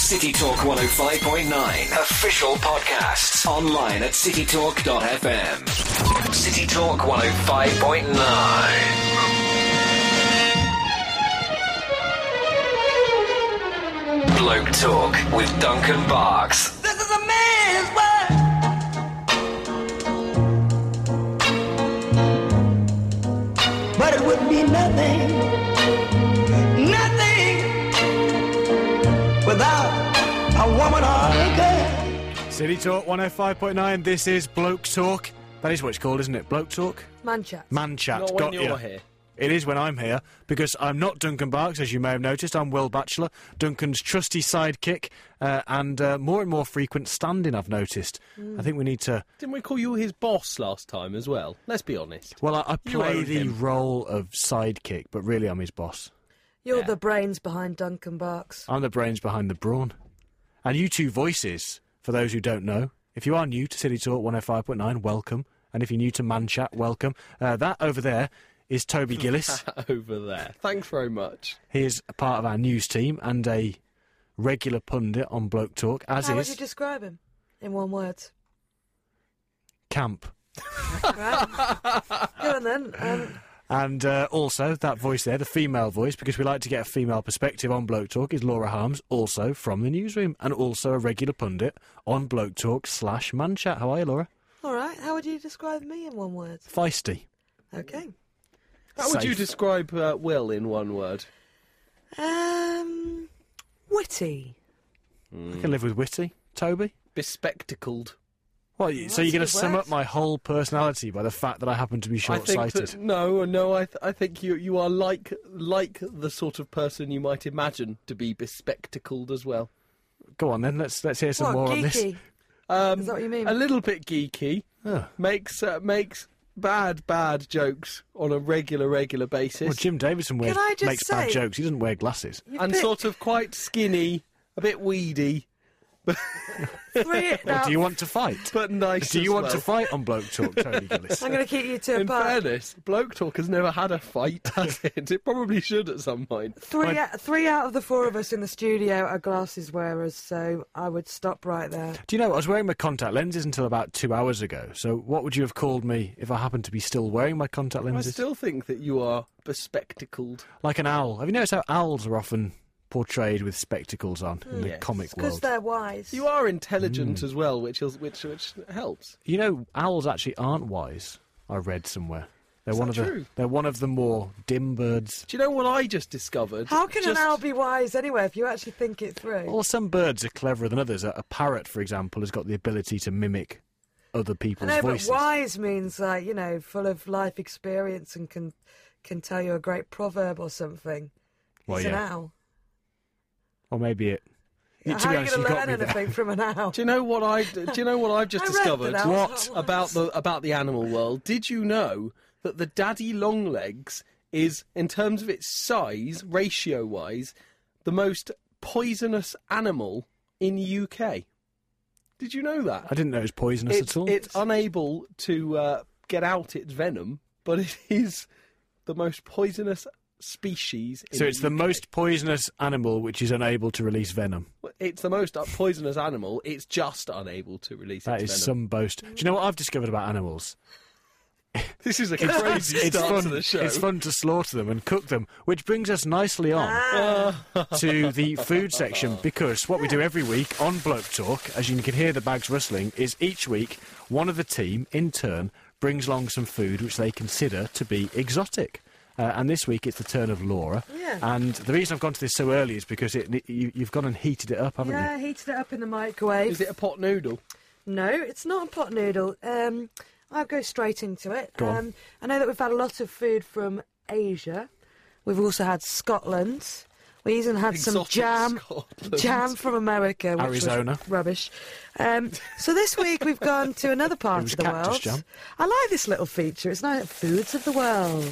City Talk 105.9 official podcasts online at citytalk.fm. City Talk 105.9. Bloke Talk with Duncan Barks. This is a man's world. But it would be nothing without a woman or a girl. City Talk 105.9, this is Bloke Talk. That is what it's called, isn't it? Bloke Talk? Man chat. Man chat. Not when Got you're ya. here. It is when I'm here, because I'm not Duncan Barks, as you may have noticed. I'm Will Batchelor, Duncan's trusty sidekick, and more and more frequent stand-in, I've noticed. I think we need to... Didn't we call you his boss last time as well? Let's be honest. Well, I You play own the him. role of sidekick, but really I'm his boss. You're Yeah. the brains behind Duncan Barks. I'm the brains behind the brawn. And you two voices, for those who don't know, if you are new to City Talk 105.9, welcome. And if you're new to Man Chat, welcome. That over there is Toby Gillis. Over there. Thanks very much. He is a part of our news team and a regular pundit on Bloke Talk, as How would is you describe him in one word? Camp. Right? Go on then. And also, that voice there, the female voice, because we like to get a female perspective on Bloke Talk, is Laura Harms, also from the newsroom, and also a regular pundit on Bloke Talk / Man Chat. How are you, Laura? All right. How would you describe me in one word? Feisty. Okay. How would you Safe. describe Will in one word? Witty. I can live with witty. Toby? Bespectacled. What, so you're going to that's a good sum word. up my whole personality by the fact that I happen to be I short-sighted? think that, no. I think you are like the sort of person you might imagine to be bespectacled as well. Go on then, let's hear some What, more on this. geeky? Is that what you mean? A little bit geeky. Oh. Makes bad jokes on a regular basis. Well, Jim Davidson Can I just makes bad say- jokes. He doesn't wear glasses. You And pick sort of quite skinny, a bit weedy, three. Now, Do you want to fight? but nice. Do you as want well. to fight on Bloke Talk, Toby Gillis? I'm going to keep you to a In part. fairness, Bloke Talk has never had a fight, has it? It probably should at some point. Three out of the four of us in the studio are glasses wearers, so I would stop right there. Do you know, I was wearing my contact lenses until about 2 hours ago, so what would you have called me if I happened to be still wearing my contact I lenses? still think that you are bespectacled. Like an owl. Have you noticed how owls are often portrayed with spectacles on in the Yes. comic Because world? they're wise. You are intelligent as well, which helps. You know, owls actually aren't wise, I read somewhere. They're Is one that of the true? They're one of the more dim birds. Do you know what I just discovered? How can an owl be wise anyway if you actually think it through? Well, some birds are cleverer than others. A parrot, for example, has got the ability to mimic other I people's know, voices. but wise means like, full of life experience and can tell you a great proverb or something. Well, It's yeah. an owl. Or maybe it... How to be are you honest, going you to got learn me there. anything from an owl? Do you know what I've just I read discovered? that owls aren't wise. About the animal world? Did you know that the daddy longlegs is, in terms of its size, ratio-wise, the most poisonous animal in the UK? Did you know that? I didn't know it was poisonous at all. It's unable to get out its venom, but it is the most poisonous species in So it's the UK. most poisonous animal which is unable to release venom. It's the most poisonous animal. It's just unable to release That its is venom. some boast. Do you know what I've discovered about animals? This is a crazy It's start fun. to the show. It's fun to slaughter them and cook them, which brings us nicely on to the food section, because what we do every week on Bloke Talk, as you can hear the bags rustling, is each week one of the team, in turn, brings along some food which they consider to be exotic. And this week it's the turn of Laura. Yeah. And the reason I've gone to this so early is because you've gone and heated it up, haven't Yeah, you? heated it up in the microwave. Is it a pot noodle? No, it's not a pot noodle. I'll go straight into it. Go on. I know that we've had a lot of food from Asia. We've also had Scotland. We even had some Exotic jam, Scotland. jam from America, which Arizona. was rubbish. So this week we've gone to another part It was of the cactus world. jam. I like this little feature. It's nice. Foods of the world.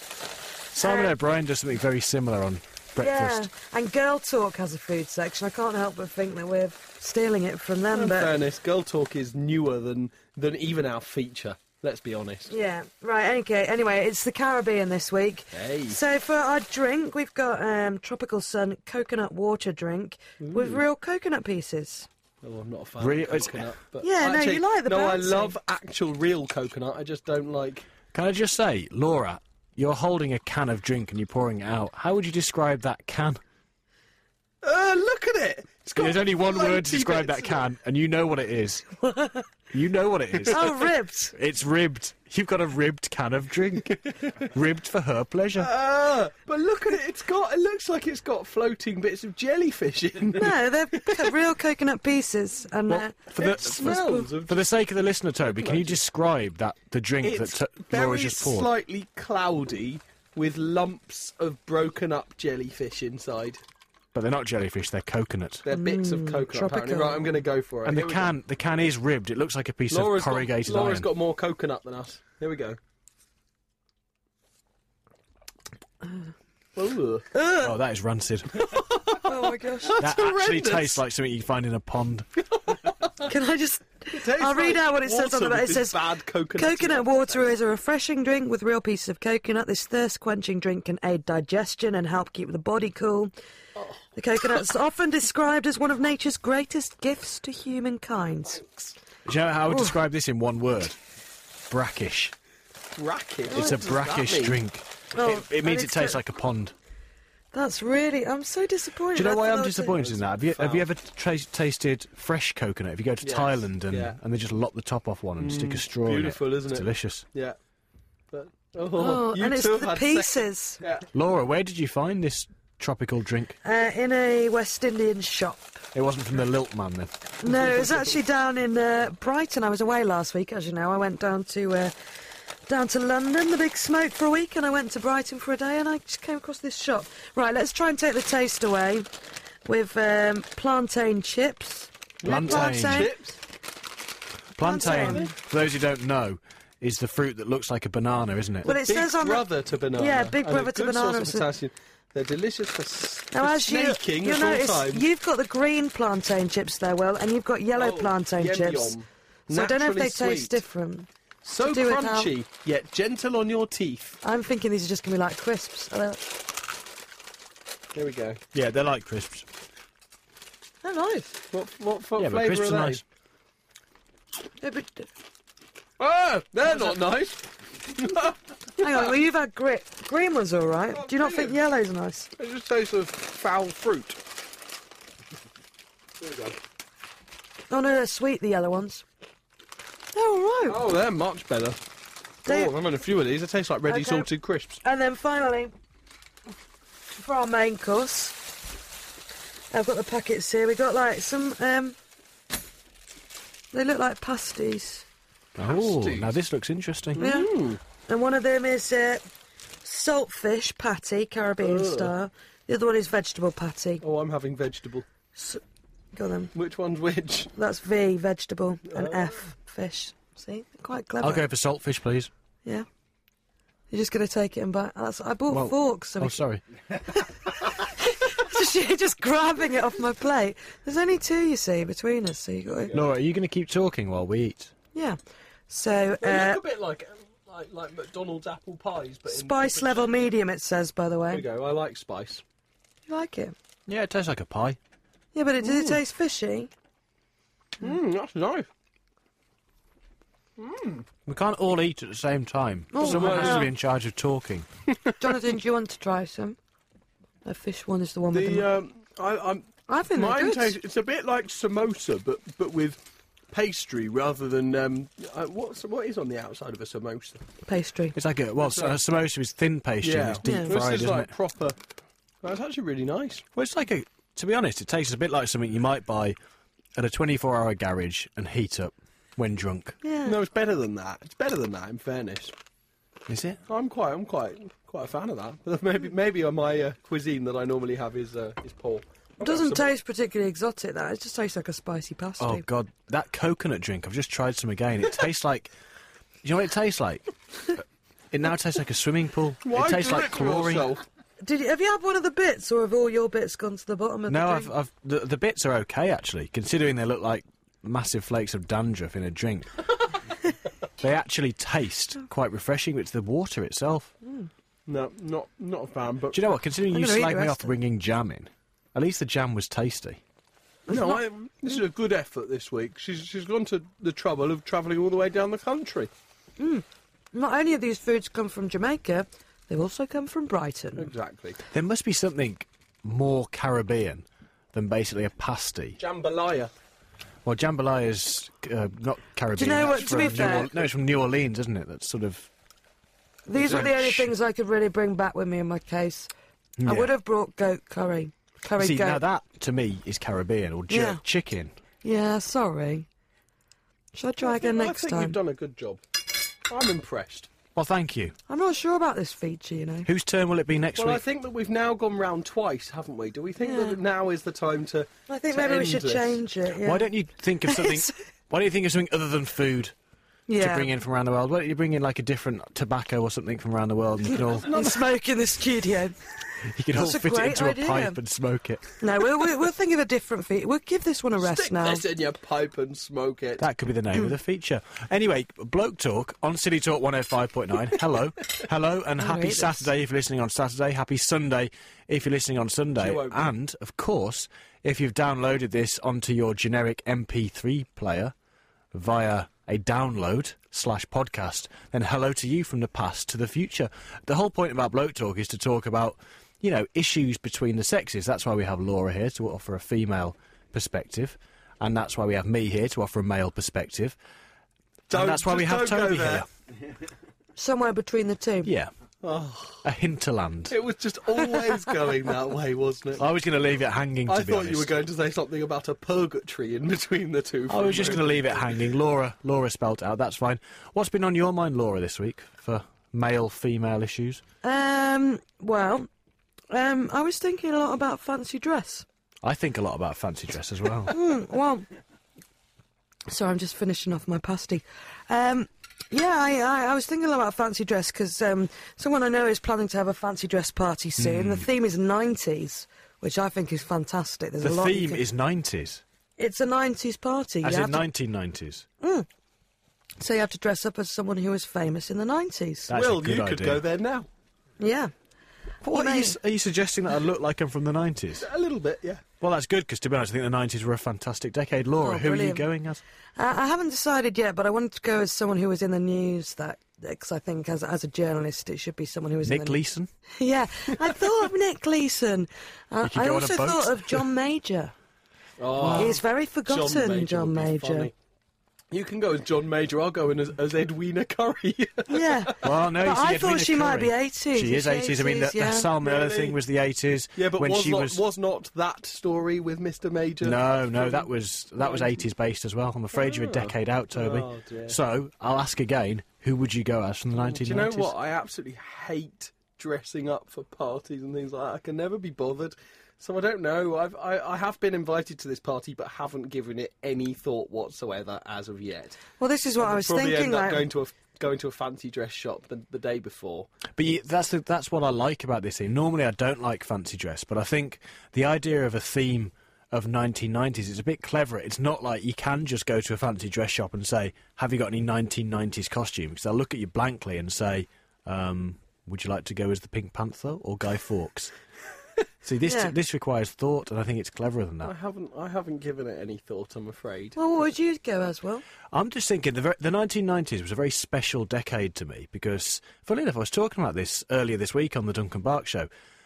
Simon O'Brien does something very similar on breakfast. Yeah, and Girl Talk has a food section. I can't help but think that we're stealing it from them. In But fairness, Girl Talk is newer than even our feature. Let's be honest. Yeah, right, okay. Anyway, it's the Caribbean this week. Hey. So for our drink, we've got Tropical Sun coconut water drink with real coconut pieces. Oh, I'm not a fan Really? of coconut. But Yeah, no, you like the No, I bouncy. love actual real coconut. I just don't like... Can I just say, Laura, you're holding a can of drink and you're pouring it out. How would you describe that can? Look at it! It's got There's only one word to floaty describe bits that in it. can, and you know what it is. You know what it is. Oh, ribbed. It's ribbed. You've got a ribbed can of drink. Ribbed for her pleasure. But look at it. It looks like it's got floating bits of jellyfish in. No, they're real coconut pieces. And Well, for It smells of... For the sake of the listener, Toby, can you describe the drink It's that very Laura just poured? slightly cloudy with lumps of broken up jellyfish inside. But they're not jellyfish; they're coconut. They're bits of coconut, apparently. tropical. Right, I'm going to go for it. And Here we go. the can is ribbed. It looks like a piece Laura's of corrugated Laura's iron. got more coconut than us. Here we go. Ooh. Oh, that is rancid. oh my gosh. That actually horrendous. tastes like something you find in a pond. Can I just... Tastes I'll read like out what it says on the water back. It with says, this bad coconut. Coconut water is a refreshing drink with real pieces of coconut. This thirst-quenching drink can aid digestion and help keep the body cool. The coconut's often described as one of nature's greatest gifts to humankind. Do you know how I would describe this in one word? Brackish. Brackish. It's a brackish drink. Oh, It means and it it's tastes like a pond. That's really... I'm so disappointed. Do you know why I I'm thought disappointed in that? Have you ever tasted fresh coconut? If you go to Yes, Thailand yeah. and they just lop the top off one and stick a straw in it. beautiful, isn't It's it? delicious. Yeah. But, Oh, you and it's two have the had pieces. Yeah. Laura, where did you find this tropical drink? In a West Indian shop. It wasn't from the Lilt Man then. No, it was actually down in Brighton. I was away last week, as you know. I went down to London, the big smoke, for a week, and I went to Brighton for a day, and I just came across this shop. Right, let's try and take the taste away with plantain chips. Plantain. Chips. Plantain, for those who don't know, is the fruit that looks like a banana, isn't it? Well, it Big says on brother to banana. Yeah, big and brother a to good banana. Source of potassium. They're delicious for, Now, for as snaking you at all notice, times. you've got the green plantain chips there, Will, and you've got yellow plantain yum, chips. yum. So I don't know if they Naturally taste sweet. different. So to do with how- crunchy, yet gentle on your teeth. I'm thinking these are just going to be like crisps. Here we go. Yeah, they're like crisps. They're nice. What Yeah, but flavour crisps are are they? nice. Ah, they're not nice. Hang on, well, you've had green ones all right. Do you not think yellow's nice? It just tastes of foul fruit. There we go. Oh no, they're sweet, the yellow ones. They're all right. Oh, they're much better. They- Oh, I've had a few of these. They taste like ready Okay. salted crisps. And then finally, for our main course, I've got the packets here. We got like some. They look like pasties. Oh, Pasties. now this looks interesting. Yeah. Mm. And one of them is saltfish patty, Caribbean style. The other one is vegetable patty. Oh, I'm having vegetable. Got them. Which one's which? That's V, vegetable, and F, fish. See? Quite clever. I'll go for saltfish, please. Yeah. You're just going to take it and bite. I bought forks. So Oh, sorry. You're just grabbing it off my plate. There's only two, you see, between us. So you got to... Laura, are you going to keep talking while we eat? Yeah. So, They look a bit like McDonald's apple pies, but spice level medium, it says, by the There we way. go. I like spice. You like it? Yeah, it tastes like a pie. Yeah, but does it taste fishy? That's nice. We can't all eat at the same time. Oh, Someone has wow. to be in charge of talking. Jonathan, do you want to try some? The fish one is the one with the... I think they're Mine good. tastes. It's a bit like samosa, but with pastry rather than what is on the outside of a samosa? Pastry. It's like a samosa is thin pastry and it's deep Yeah. This fried, is isn't like it? proper. That's actually really nice. Well, it's like a. To be honest, it tastes a bit like something you might buy at a 24-hour garage and heat up when drunk. Yeah. No, it's better than that. It's better than that. In fairness, Is it? I'm quite a fan of that. But maybe my cuisine that I normally have is poor. It doesn't taste particularly exotic, that. It just tastes like a spicy pasty. Oh God, that coconut drink! I've just tried some again. It tastes like. You know what it tastes like? It now tastes like a swimming pool. Why it tastes do like it to chlorine. yourself? Have you had one of the bits, or have all your bits gone to the bottom of No, the drink? I've the bits are okay actually, considering they look like massive flakes of dandruff in a drink. They actually taste quite refreshing. It's the water itself. No, not a fan. But Do you know what? Considering I'm you gonna eat slag the me rest off of it. bringing jam in, at least the jam was tasty. no, this is a good effort this week. She's gone to the trouble of travelling all the way down the country. Not only have these foods come from Jamaica, they've also come from Brighton. Exactly. There must be something more Caribbean than basically a pasty. Jambalaya. Well, jambalaya is not Caribbean. know what, that's to be from fair- No, it's from New Orleans, isn't it? That's sort of... These were the only French. things I could really bring back with me in my case. I Yeah. would have brought goat curry. Curry See, goat. now that, to me, is Caribbean, or jerk Yeah. chicken. Yeah, sorry. Shall I try again next I think time? you've done a good job. I'm impressed. Well, thank you. I'm not sure about this feature, you know. Whose turn will it be next Well, I week? think that we've now gone round twice, haven't we? Do we think Yeah. that now is the time to? I think to maybe we end should this? change it. Yeah. Why don't you think of something... Why don't you think of something other than food yeah. to bring in from around the world? Why don't you bring in, like, a different tobacco or something from around the world, and you can all, And smoke in the studio. you can all That's a fit it great into idea. a pipe and smoke it. No, we'll think of a different feature. We'll give this one a rest Stick now. this in your pipe and smoke it. That could be the name of the feature. Anyway, Bloke Talk on City Talk 105.9. Hello. Hello, and happy hate this. Saturday if you're listening on Saturday. Happy Sunday if you're listening on Sunday. You won't be. And, of course, if you've downloaded this onto your generic MP3 player via a download/podcast, then hello to you from the past to the future. The whole point about Bloke Talk is to talk about, you know, issues between the sexes. That's why we have Laura here, to offer a female perspective. And that's why we have me here, to offer a male perspective. And that's why we have Toby here. Somewhere between the two. Yeah. Oh. A hinterland. It was just always going that way, wasn't it? I was going to leave it hanging, to I be thought honest. you were going to say something about a purgatory in between the two. I was just going to leave it hanging. Laura spelt it out, that's fine. What's been on your mind, Laura, this week for male-female issues? Well, I was thinking a lot about fancy dress. I think a lot about fancy dress as well. Well, sorry, I'm just finishing off my pasty. I was thinking a lot about fancy dress because someone I know is planning to have a fancy dress party soon. The theme is 90s, which I think is fantastic. There's The a lot you theme can- is 90s, It's a 90s party. as You in have to- 1990s. So you have to dress up as someone who was famous in the 90s. That's a Will, good you could idea. go there now. Yeah. What, You are you suggesting that I look like I'm from the 90s? A little bit, yeah. Well, that's good, because to be honest, I think the 90s were a fantastic decade. Laura, Oh, who are you brilliant. going as? I haven't decided yet, but I wanted to go as someone who was in the news. Because I think as a journalist, it should be someone who was Nick in the Leeson? Yeah, I thought of Nick Leeson. You could I go on a also boat. thought of John Major. Oh, He's very forgotten, John would be Major. funny. You can go as John Major. I'll go in as Edwina Curry. Yeah. Well, no, But you see, I Edwina thought she might Curry. be 80s. She is 80s. I mean, the yeah. Salmonella Really? thing was the 80s. Yeah, but when was, she was not that story with Mr. Major? No, that was 80s based as well. I'm afraid you're a decade out, Toby. Oh, dear. So I'll ask again: who would you go as from the 1990s? Do you know what? I absolutely hate dressing up for parties and things like that. I can never be bothered. So I don't know. I have been invited to this party, but haven't given it any thought whatsoever as of yet. Well, this is what I was Probably thinking. end up Like, going to a fancy dress shop the day before. But that's what I like about this theme. Normally, I don't like fancy dress, but I think the idea of a theme of 1990s is a bit clever. It's not like you can just go to a fancy dress shop and say, "Have you got any 1990s costumes?" They'll look at you blankly and say, "Would you like to go as the Pink Panther or Guy Fawkes?" See, this requires thought, and I think it's cleverer than that. I haven't given it any thought, I'm afraid. well, what would you go as, Will? I'm just thinking the 1990s was a very special decade to me because, funnily enough, I was talking about this earlier this week on the Duncan Bark Show,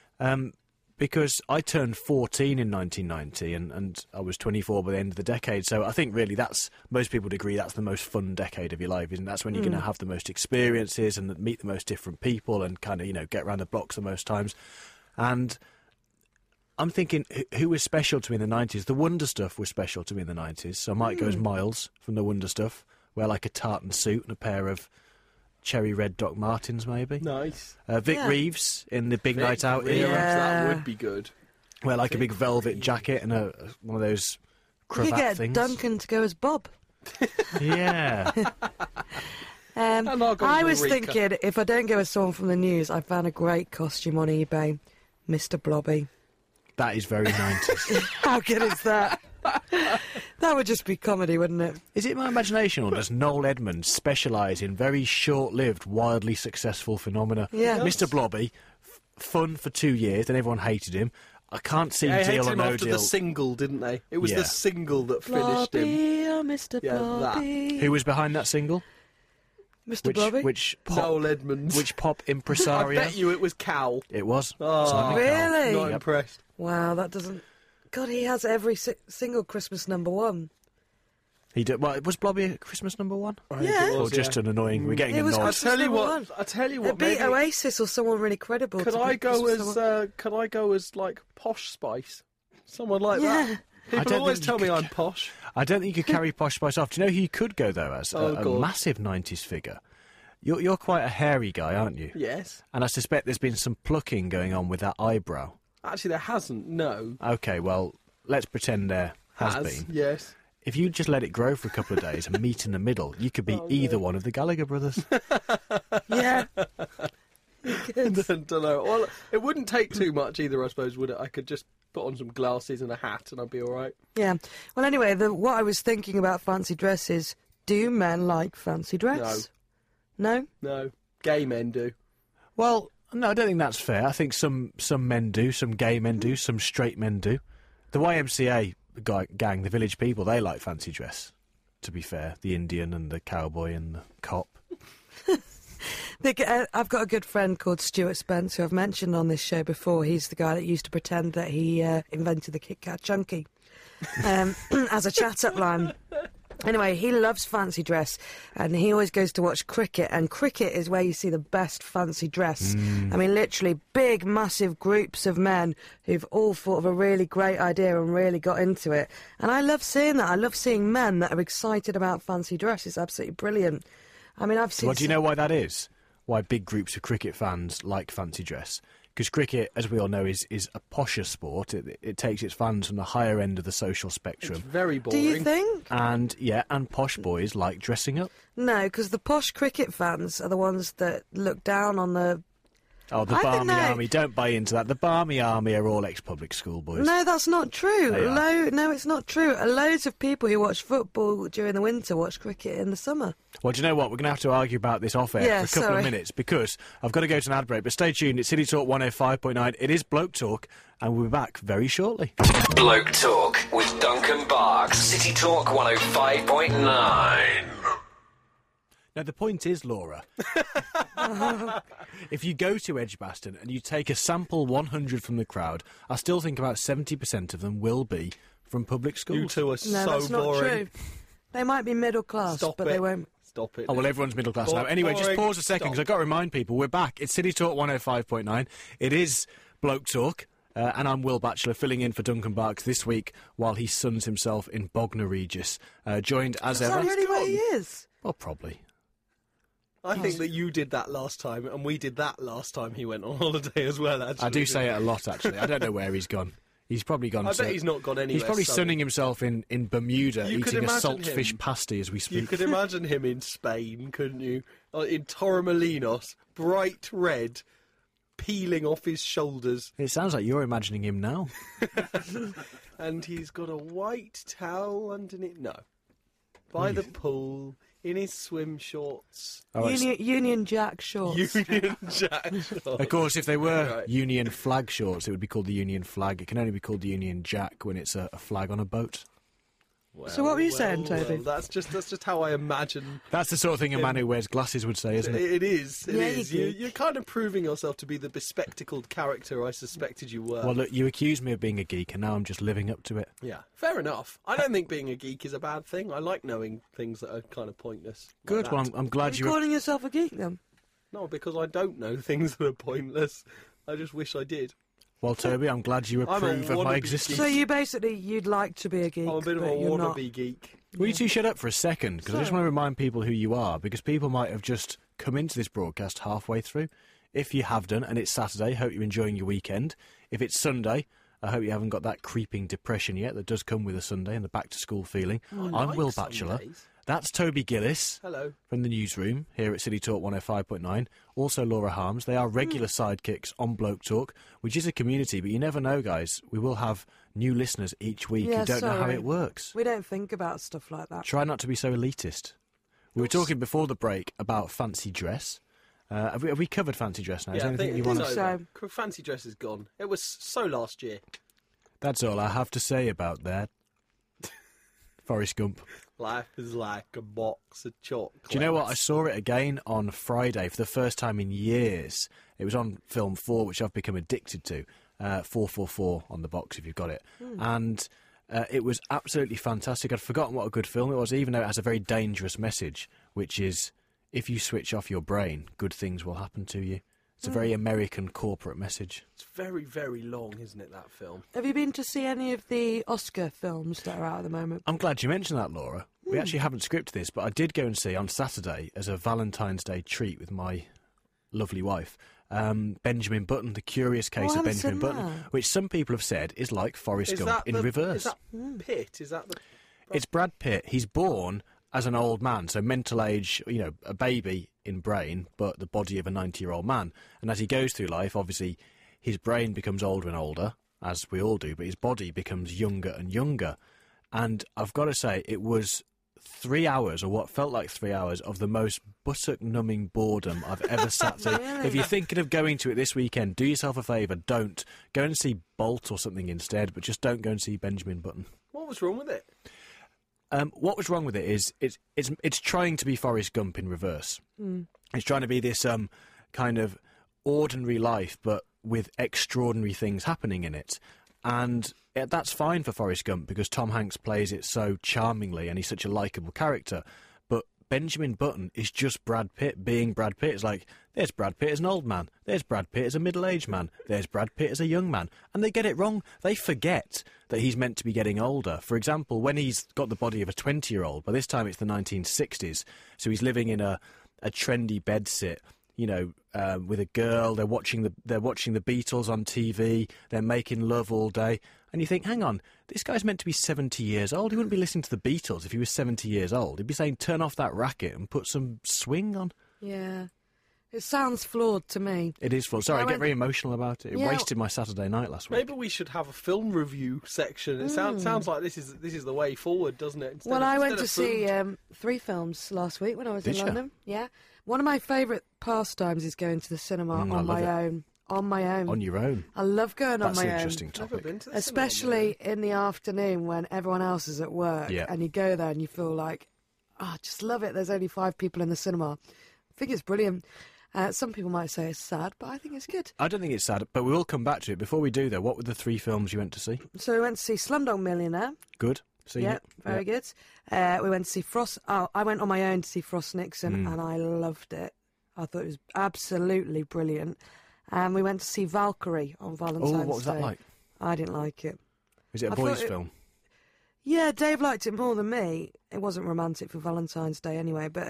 because I turned 14 in 1990 and I was 24 by the end of the decade. So I think really most people would agree that's the most fun decade of your life, isn't it? That's when you're going to have the most experiences and meet the most different people and kind of, get around the blocks the most times. And I'm thinking, who was special to me in the 90s? The Wonder Stuff was special to me in the 90s, so I might go as Miles from the Wonder Stuff, wear like a tartan suit and a pair of cherry red Doc Martens, maybe. Nice. Vic Yeah. Reeves in the Big Night Out Reeves, era, That would be good. wear like a big velvet jacket and one of those You cravat could get things. Duncan to go as Bob. Yeah. And I'll go I as was Ulrika. thinking, if I don't go as someone from the news, I found a great costume on eBay. Mr. Blobby. That is very 90s. How good is that? That would just be comedy, wouldn't it? Is it my imagination, or does Noel Edmonds specialise in very short-lived, wildly successful phenomena? Yeah. Mr. Blobby, fun for 2 years, then everyone hated him. I can't see They hated Deal or him No after Deal. the single, didn't they? It was Yeah. the single that finished him. Blobby, oh, Mr. Yeah, that. Blobby. Who was behind that single? Mr. Blobby? Which pop? Noel Edmonds. Which pop I impresario? bet you it was Cal. It was. Oh, Simon Cowell. Really? Not Yep. impressed. Wow, that doesn't... God, he has every single Christmas number one. He did. Well, was Blobby a Christmas number one? Yeah. Or just an annoying? We're getting It was annoyed. I Christmas tell you number what. one. I tell you It what. beat Maybe, Oasis or someone really credible. could to I beat go Christmas as? number- Could I go as like Posh Spice? Someone like Yeah. that. I People don't always think tell you me could- I'm posh. I don't think you could carry Posh Spice off. Do you know who you could go though as? Oh, a God. massive '90s figure. You're quite a hairy guy, aren't you? Yes. And I suspect there's been some plucking going on with that eyebrow. Actually, there hasn't. No. Okay, well, let's pretend there has been. Yes. If you just let it grow for a couple of days and meet in the middle, you could be either one of the Gallagher brothers. Yeah. Don't know. Well, it wouldn't take too much either, I suppose, would it? I could just put on some glasses and a hat, and I'd be all right. Yeah. Well, anyway, what I was thinking about fancy dress is, do men like fancy dress? No? No, gay men do. Well, no, I don't think that's fair. I think some men do, some gay men do, some straight men do. The YMCA gang, the Village People, they like fancy dress, to be fair. The Indian and the cowboy and the cop. I've got a good friend called Stuart Spence, who I've mentioned on this show before. He's the guy that used to pretend that he invented the Kit Kat Chunky as a chat-up line. Anyway, he loves fancy dress, and he always goes to watch cricket, and cricket is where you see the best fancy dress. I mean, literally big, massive groups of men who've all thought of a really great idea and really got into it. And I love seeing that. I love seeing men that are excited about fancy dress. It's absolutely brilliant. I mean, I've seen... Well, do you know why that is? Why big groups of cricket fans like fancy dress? Because cricket, as we all know, is a posher sport. It takes its fans from the higher end of the social spectrum. It's very Do boring. you think? And posh boys like dressing up. No, because the posh cricket fans are the ones that look down on the... Oh, the I think Barmy no. Army, don't buy into that. The Barmy Army are all ex-public school boys. No, that's not true. They are. No, it's not true. Loads of people who watch football during the winter watch cricket in the summer. Well, do you know what? We're going to have to argue about this off-air Yeah, for a couple sorry. of minutes because I've got to go to an ad break. But stay tuned. It's City Talk 105.9. It is Bloke Talk, and we'll be back very shortly. Bloke Talk with Duncan Barks. City Talk 105.9. Now, the point is, Laura, if you go to Edgbaston and you take a sample 100 from the crowd, I still think about 70% of them will be from public schools. You two are No, so that's not boring. true. They might be middle class, Stop but it. they won't. Stop it. Oh, well, everyone's middle class Bo- now. Anyway, just boring. pause a second because I've got to remind people we're back. It's City Talk 105.9. It is Bloke Talk. And I'm Will Batchelor, filling in for Duncan Barks this week while he suns himself in Bognor Regis. Joined as Is ever. that really where he is? Well, probably. I think that you did that last time, and we did that last time he went on holiday as well, actually. I do say it a lot, actually. I don't know where he's gone. He's probably gone. I bet he's not gone anywhere. He's probably southern. sunning himself in Bermuda, You could eating a imagine saltfish him. pasty as we speak. You could imagine him in Spain, couldn't you? In Torremolinos, bright red, peeling off his shoulders, It sounds like you're imagining him now. and he's got a white towel underneath. No. By the pool, in his swim shorts. All right, Union Jack shorts. Union Jack shorts. Of course, if they were Right. Union flag shorts, it would be called the Union flag. It can only be called the Union Jack when it's a flag on a boat. So what were you saying, Toby? That's just how I imagine That's the sort of thing a man who wears glasses would say, isn't it? it is. It Yeah, is. you geek. You're kind of proving yourself to be the bespectacled character I suspected you were. Well, look, you accused me of being a geek, and now I'm just living up to it. Yeah, fair enough. I don't think being a geek is a bad thing. I like knowing things that are kind of pointless. like Good. that. Well, I'm Are glad you you. calling yourself a geek then? No, because I don't know things that are pointless. I just wish I did. Well, Toby, I'm glad you I'm a approve of my wannabe existence. So you'd like to be a geek, I'm a bit of a but you're not. wannabe geek. Will you two shut up for a second? Because I just want to remind people who you are, because people might have just come into this broadcast halfway through. If you have done, and it's Saturday, hope you're enjoying your weekend. If it's Sunday, I hope you haven't got that creeping depression yet that does come with a Sunday and the back-to-school feeling. I'm like Will Batchelor. Sundays. That's Toby Gillis. Hello. From the newsroom here at City Talk 105.9. Also Laura Harms. They are regular sidekicks on Bloke Talk, which is a community, but you never know, guys. We will have new listeners each week who don't know how it works. We don't think about stuff like that. Try not to be so elitist. We were talking before the break about fancy dress. Have we covered fancy dress now? Is there anything you want to so. Fancy dress is gone. It was so last year. That's all I have to say about that. Forrest Gump. Life is like a box of chocolates. Do you know what? I saw it again on Friday for the first time in years. It was on Film 4, which I've become addicted to. 444 on the box if you've got it. And it was absolutely fantastic. I'd forgotten what a good film it was, even though it has a very dangerous message, which is if you switch off your brain, good things will happen to you. It's a very American corporate message. It's very, very long, isn't it, that film? Have you been to see any of the Oscar films that are out at the moment? I'm glad you mentioned that, Laura. We actually haven't scripted this, but I did go and see on Saturday as a Valentine's Day treat with my lovely wife, Benjamin Button, The Curious Case of Benjamin Button, which some people have said is like Forrest Gump in reverse. Is that Pitt? Is that the... It's Brad Pitt. He's born as an old man, so mental age, a baby in brain, but the body of a 90-year-old man. And as he goes through life, obviously, his brain becomes older and older, as we all do, but his body becomes younger and younger. And I've got to say, it was 3 hours, or what felt like 3 hours, of the most buttock-numbing boredom I've ever sat through. Really? If you're thinking of going to it this weekend, do yourself a favour, don't. Go and see Bolt or something instead, but just don't go and see Benjamin Button. What was wrong with it? What was wrong with it is it's trying to be Forrest Gump in reverse. It's trying to be this kind of ordinary life, but with extraordinary things happening in it. And that's fine for Forrest Gump because Tom Hanks plays it so charmingly and he's such a likeable character. But Benjamin Button is just Brad Pitt being Brad Pitt. It's like, there's Brad Pitt as an old man. There's Brad Pitt as a middle-aged man. There's Brad Pitt as a young man. And they get it wrong. They forget that he's meant to be getting older. For example, when he's got the body of a 20-year-old, by this time it's the 1960s, so he's living in a trendy bedsit, with a girl. They're watching the Beatles on TV. They're making love all day. And you think, hang on, this guy's meant to be 70 years old. He wouldn't be listening to the Beatles if he was 70 years old. He'd be saying, turn off that racket and put some swing on. Yeah. It sounds flawed to me. It is flawed. Sorry, I get very emotional about it. It wasted my Saturday night last week. Maybe we should have a film review section. It sounds like this is the way forward, doesn't it? I went to see 3 films last week when I was in London. Yeah. One of my favourite pastimes is going to the cinema on my own. On my own. On your own. I love going on my own. That's an interesting topic. Never been to the Especially in the afternoon when everyone else is at work. Yeah. And you go there and you feel like, I just love it. There's only 5 people in the cinema. I think it's brilliant. Some people might say it's sad, but I think it's good. I don't think it's sad, but we will come back to it. Before we do, though, what were the 3 films you went to see? So we went to see Slumdog Millionaire. Good. Seen it? Very good. We went to see Frost. Oh, I went on my own to see Frost Nixon, and I loved it. I thought it was absolutely brilliant. And we went to see Valkyrie on Valentine's Day. Oh, what was that like? I didn't like it. Is it a boys' film? Yeah, Dave liked it more than me. It wasn't romantic for Valentine's Day anyway, but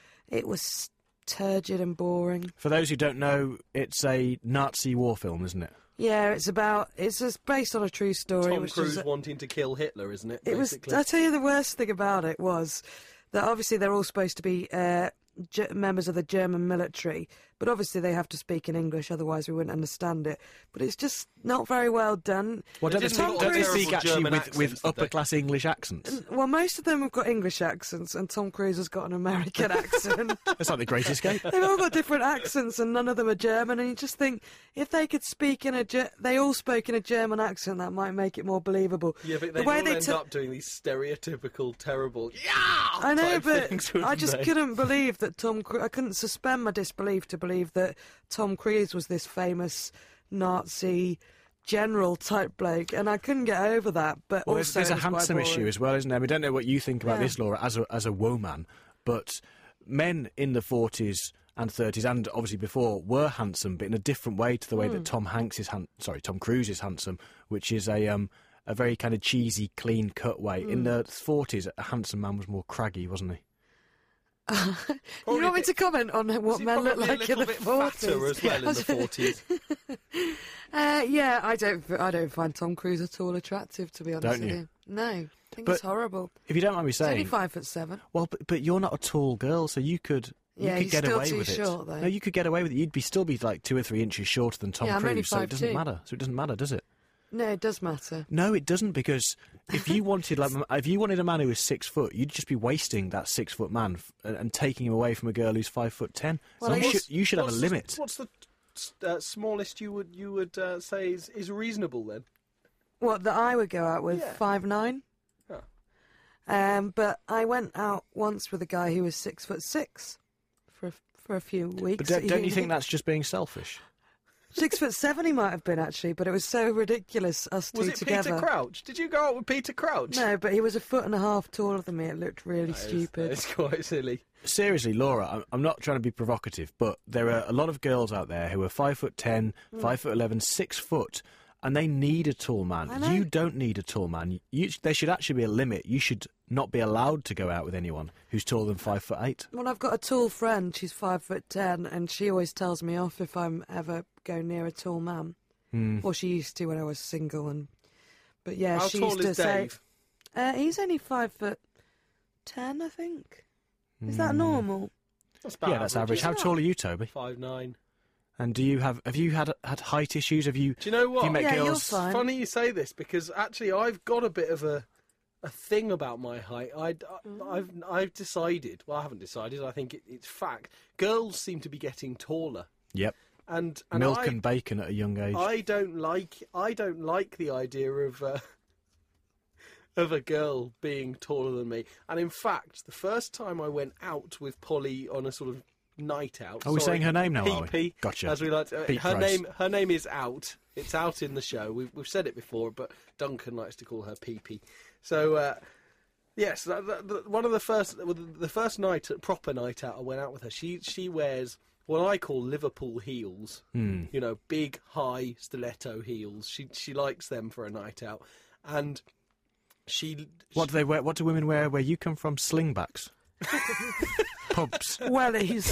it was turgid and boring. For those who don't know, it's a Nazi war film, isn't it? Yeah, it's just based on a true story. Tom Cruise wanting to kill Hitler, isn't it? Basically. I tell you, the worst thing about it was that obviously they're all supposed to be members of the German military, but obviously they have to speak in English, otherwise we wouldn't understand it. But it's just not very well done. Well, don't they speak actually with upper-class English accents? Well, most of them have got English accents, and Tom Cruise has got an American accent. It's like The Great Escape. They've all got different accents, and none of them are German, and you just think, if they could speak they all spoke in a German accent, that might make it more believable. Yeah, but they all end up doing these stereotypical, terrible, I know, but I just couldn't believe that I couldn't suspend my disbelief to believe that Tom Cruise was this famous Nazi general type bloke, and I couldn't get over that. But well, also there's a handsome issue as well, isn't there? We don't know what you think about this, Laura, as a woman, but men in the 40s and 30s, and obviously before, were handsome, but in a different way to the way that Tom Cruise is handsome, which is a very kind of cheesy, clean cut way. In the 40s, a handsome man was more craggy, wasn't he? You want me to comment on what men look like in the 40s? Fatter as well in the 40s. Yeah, I don't find Tom Cruise at all attractive, to be honest Don't with you? you. No, I think But it's horrible. If you don't mind me He's only saying, 5'7". well, but you're not a tall girl, so you could Yeah, could he's get still away too with short, it. though. No, you could get away with it. You'd still be like 2 or 3 inches shorter than Tom Yeah, I'm only Cruise, so it doesn't 5'2". matter. So it doesn't matter, does it? No, it does matter. No, it doesn't, because if you wanted if you wanted a man who was 6 foot, you'd just be wasting that 6 foot man and taking him away from a girl who's 5'10". Well, So I guess- you should have a limit. What's the smallest you would say is reasonable then? What, that I would go out with? Yeah. 5'9"? Oh. But I went out once with a guy who was 6'6" for a few weeks. But don't you think that's just being selfish? 6'7" he might have been, actually, but it was so ridiculous, us two Was it together. Peter Crouch? Did you go out with Peter Crouch? No, but he was 1.5 feet taller than me. It looked really stupid. It's quite silly. Seriously, Laura, I'm not trying to be provocative, but there are a lot of girls out there who are 5'10", 5'11", 6 foot, and they need a tall man. I know. You don't need a tall man. There should actually be a limit. You should not be allowed to go out with anyone who's taller than 5'8". Well, I've got a tall friend. She's 5'10", and she always tells me off if I'm ever going near a tall man. Or she used to when I was single. But yeah, How she tall used to is say. Dave? He's only 5'10", I think. Is that normal? That's about Yeah, that's average. How isn't it? tall are you, Toby? 5'9". And have you had height issues? Have you? Do you know what? Have you met Yeah, you're girls? fine. Funny you say this, because actually I've got a bit of a thing about my height. I've decided. Well, I haven't decided. I think it's fact. Girls seem to be getting taller, Yep. and Milk I, and bacon at a young age. I don't like the idea of a girl being taller than me. And in fact, the first time I went out with Polly on a sort of night out. Are we saying her name now, are we? PP, Gotcha. As we like to, Pete her Price. name is out. It's out in the show. We've said it before, but Duncan likes to call her PP. So yes, one of the first night, proper night out, I went out with her. She wears what I call Liverpool heels. You know, big, high stiletto heels. She likes them for a night out, and What do they wear? What do women wear where you come from? Slingbacks. Pubs. Wellies.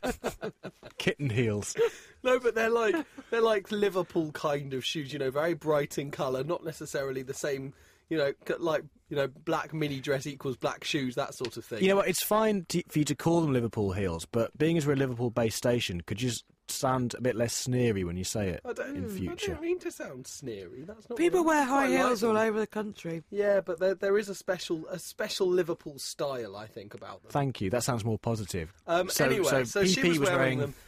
Kitten heels. No, but they're like Liverpool kind of shoes. You know, very bright in colour, not necessarily the same. You know, black mini dress equals black shoes, that sort of thing. You know what? It's fine for you to call them Liverpool heels, but being as we're a Liverpool-based station, could you sound a bit less sneery when you say it in future? I don't mean to sound sneery. That's not. People what wear I high quite heels like all them. over the country. Yeah, but there is a special Liverpool style, I think, about them. Anyway, that sounds more positive. Anyway, so PP she was wearing wearing them,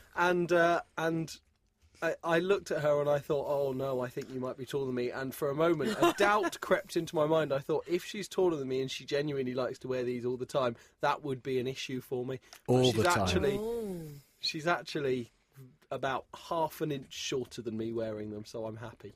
and I looked at her and I thought, oh no, I think you might be taller than me. And for a moment, a doubt crept into my mind. I thought, if she's taller than me and she genuinely likes to wear these all the time, that would be an issue for me. But All the time. She's actually about half an inch shorter than me wearing them, so I'm happy.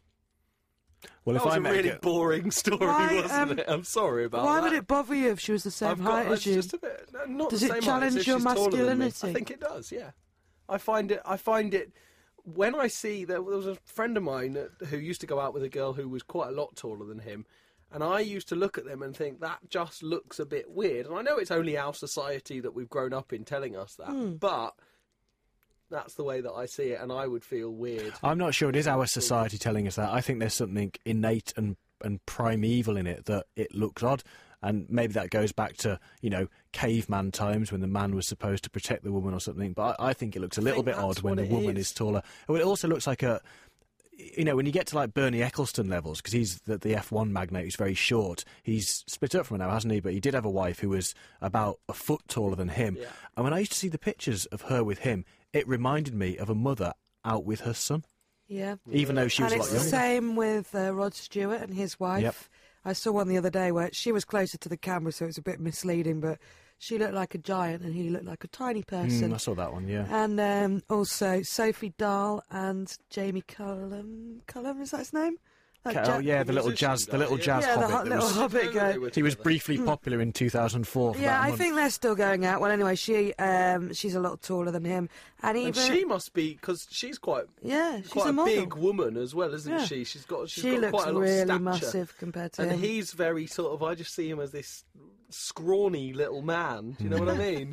Well, if That was I a met really a girl- boring story, Why, wasn't it? I'm sorry about Why that. would it bother you if she was the same height as you? Just a bit, not Does the it same height, challenge as if your she's taller than me. masculinity? I think it does. Yeah, I find it. When I see there was a friend of mine who used to go out with a girl who was quite a lot taller than him, and I used to look at them and think that just looks a bit weird. And I know it's only our society that we've grown up in telling us that, but that's the way that I see it, and I would feel weird. I'm not sure it is our society telling us that. I think there's something innate and primeval in it that it looks odd. And maybe that goes back to, you know, caveman times when the man was supposed to protect the woman or something. But I think it looks a little bit that's odd when what the it woman is. is taller. Well, it also looks like you know, when you get to like Bernie Ecclestone levels, because he's the F1 magnate who's very short, he's split up from her now, hasn't he? But he did have a wife who was about a foot taller than him. Yeah. And when I used to see the pictures of her with him, it reminded me of a mother out with her son, Yeah. even though she was And a it's lot the younger. same with Rod Stewart and his wife. Yep. I saw one the other day where she was closer to the camera, so it was a bit misleading, but she looked like a giant and he looked like a tiny person. I saw that one, yeah. And also Sophie Dahl and Jamie Cullum. Cullum, is that his name? That Oh, yeah, the little musician jazz, guy, the little yeah. jazz Yeah, the hobbit. that little was- hobbit guy. He was briefly popular in 2004 for Yeah, about a I month. think they're still going out. Well, anyway, she's a lot taller than him, and even And she must be, because she's quite she's quite a a model. big woman as well, isn't Yeah. she? She's got She got looks quite a lot really of stature. massive compared to And him. he's very sort of, I just see him as this scrawny little man. Do you know what I mean?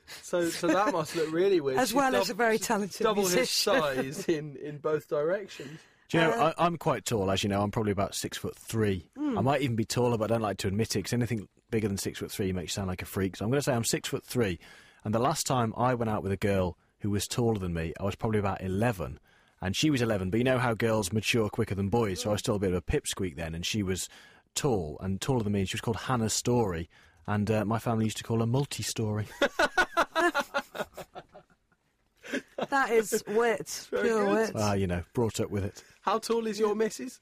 So that must look really weird. As She's well as a very talented double his musician. size in both directions. Do you know, I'm quite tall, as you know. I'm probably about 6'3". I might even be taller, but I don't like to admit it, because anything bigger than 6'3" makes you sound like a freak. So I'm going to say I'm 6'3", and the last time I went out with a girl who was taller than me, I was probably about 11, and she was 11. But you know how girls mature quicker than boys, so I was still a bit of a pipsqueak then, and she was tall and taller than me. She was called Hannah Story, and my family used to call her Multi-Story. That is wit, pure wit. You know, brought up with it. How tall is your missus?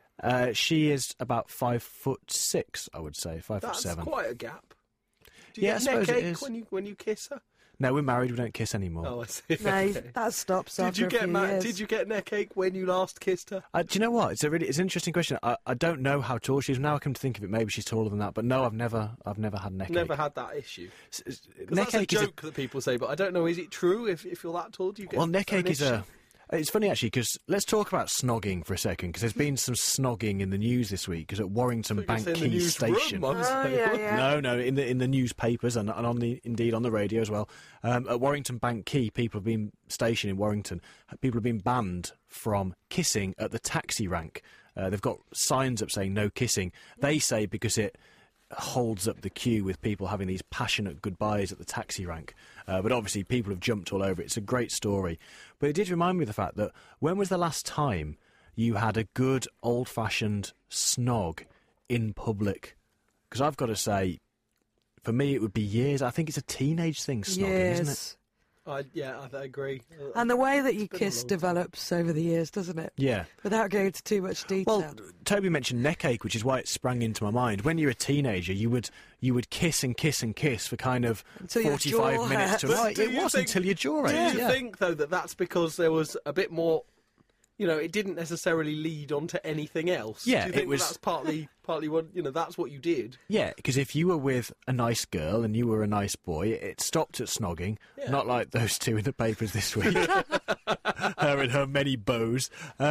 She is about 5'6", I would say, 5'7". That's quite a gap. Do you Yeah, I get suppose it neck is. ache when you kiss her? No, we're married. We don't kiss anymore. Oh, I see. No, Okay. that stops after Did you a few years. Did you get neck ache when you last kissed her? Do you know what? It's an interesting question. I don't know how tall she is. Now I come to think of it, maybe she's taller than that. But no, I've never had neck Never ache. had that issue. 'Cause Neck that's a ache is joke that people say, but I don't know. Is it true? If you're that tall, do you get? well, neck an ache is issue? It's funny actually, because let's talk about snogging for a second, because there's been some snogging in the news this week. Because at Warrington I thought you were Bank saying the Quay newsroom, Station. I was Oh, saying, yeah, what? yeah. No, in the newspapers and indeed on the radio as well. At Warrington Bank Quay, people have been stationed in Warrington. People have been banned from kissing at the taxi rank. They've got signs up saying no kissing. They say because it holds up the queue with people having these passionate goodbyes at the taxi rank. But obviously people have jumped all over it. It's a great story. But it did remind me of the fact that when was the last time you had a good old-fashioned snog in public? Because I've got to say, for me it would be years. I think it's a teenage thing, snogging, isn't it? Yes. I agree. And the way that you been a kiss long time. develops over the years, doesn't it? Yeah. Without going into too much detail. Well, Toby mentioned neck ache, which is why it sprang into my mind. When you're a teenager, you would kiss and kiss and kiss for kind of Until your 45 jaw minutes to hurts. right. Do It you was think- until your jaw Do ached. you Yeah. think though that that's because there was a bit more? You know, it didn't necessarily lead on to anything else. Yeah, Do you think it was- that's partly what that's what you did. Yeah, because if you were with a nice girl and you were a nice boy, it stopped at snogging. Yeah. Not like those two in the papers this week. Her and her many beaux.